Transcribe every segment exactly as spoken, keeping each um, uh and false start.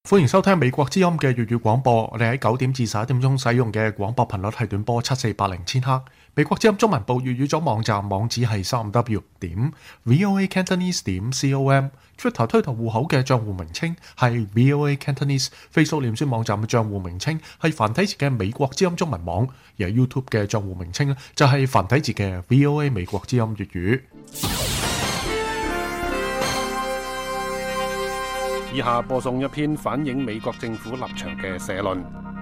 歡迎收聽美國之音嘅粵語廣播。我哋喺九點至十一點鐘使用嘅廣播頻率係短波七四八零千赫。美國之音中文部粵語組網站網址係三 w 點 voa cantonese 點 com。Twitter 推特戶口嘅賬戶名稱係 voa cantonese。Facebook 臉書網站嘅賬戶名稱係繁體字嘅美國之音中文網，而 YouTube 嘅賬戶名稱就係繁體字嘅 voa 美國之音粵語。 以下播送一篇反映美國政府立場嘅社論。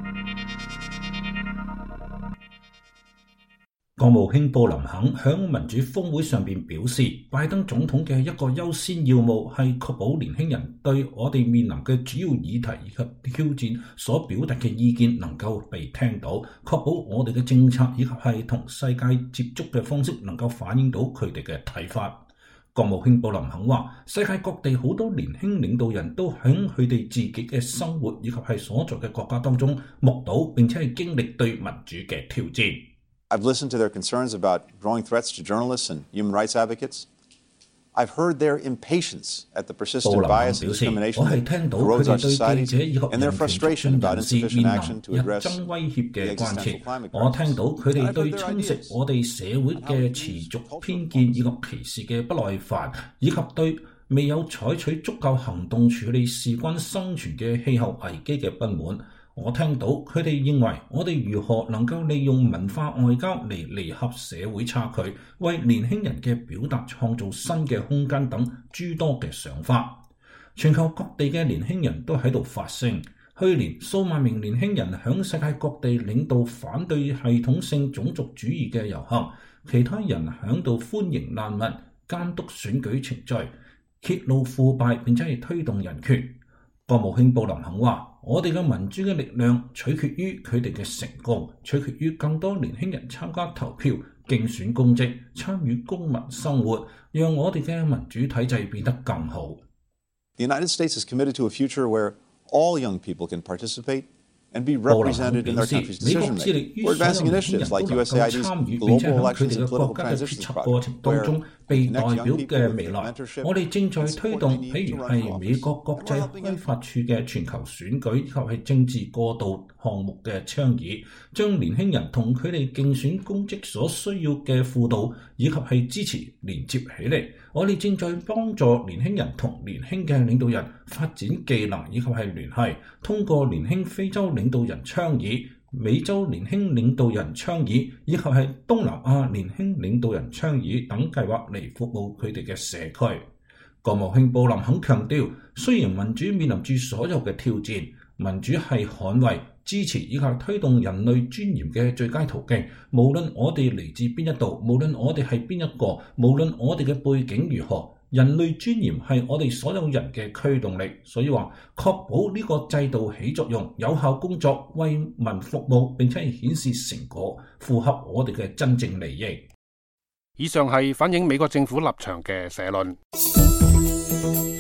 國務卿布林肯喺民主峰會上邊表示，拜登總統嘅一個優先要務係確保年輕人對我哋面臨嘅主要議題以及挑戰所表達嘅意見能夠被聽到，確保我哋嘅政策以及係同世界接觸嘅方式能夠反映到佢哋嘅睇法。國務卿布林肯話，世界各地好多年輕領導人都喺佢哋自己嘅生活以及係所在嘅國家當中目睹並且係經歷對民主嘅挑戰。 I've listened to their concerns about growing threats to journalists and human rights advocates. I've heard their impatience at the persistent bias and discrimination that corrodes our societies and their frustration about insufficient action to address the existential climate crisis. 我聽到佢哋對侵蝕我哋社會嘅持續偏見以及歧視嘅不耐煩，以及對未有採取足夠行動處理事關生存嘅氣候危機嘅不滿。我聽到佢哋認為我哋如何能夠利用文化外交嚟彌合社會差距，為年輕人嘅表達創造新嘅空間等諸多嘅想法。全球各地嘅年輕人都喺度發聲。去年數萬名年輕人響世界各地領導反對系統性種族主義嘅遊行，其他人響度歡迎難民、監督選舉程序、揭露腐敗並且係推動人權。國務卿布林肯話，我哋嘅民主嘅力量取決於佢哋嘅成功，取決於更多年輕人參加投票、競選公職、參與公民生活，讓我哋嘅民主體制變得更好。 The United States is committed to a future where all young people can participate and be represented in their country's decision making. We're advancing initiatives like U S A I D's Global Elections and Political Transitions Project, where 被代表嘅未來，我哋正在推動，譬如係美國國際開發處嘅全球選舉以及係政治過渡項目嘅倡議，將年輕人同佢哋競選公職所需要嘅輔導以及係支持連接起嚟。我哋正在幫助年輕人同年輕嘅領導人發展技能以及係聯繫，通過年輕非洲領導人倡議、美洲年輕領導人倡議以及係東南亞年輕領導人倡議等計劃嚟服務佢哋嘅社區。國務卿布林肯強調，雖然民主面臨住所有嘅挑戰，民主係捍衛、支持以及推動人類尊嚴嘅最佳途徑。無論我哋嚟自邊一度，無論我哋係邊一個，無論我哋嘅背景如何，人類尊嚴係我哋所有人嘅驅動力。所以話，確保呢個制度起作用、有效工作、為民服務，並且係顯示成果，符合我哋嘅真正利益。 以上係反映美國政府立場嘅社論。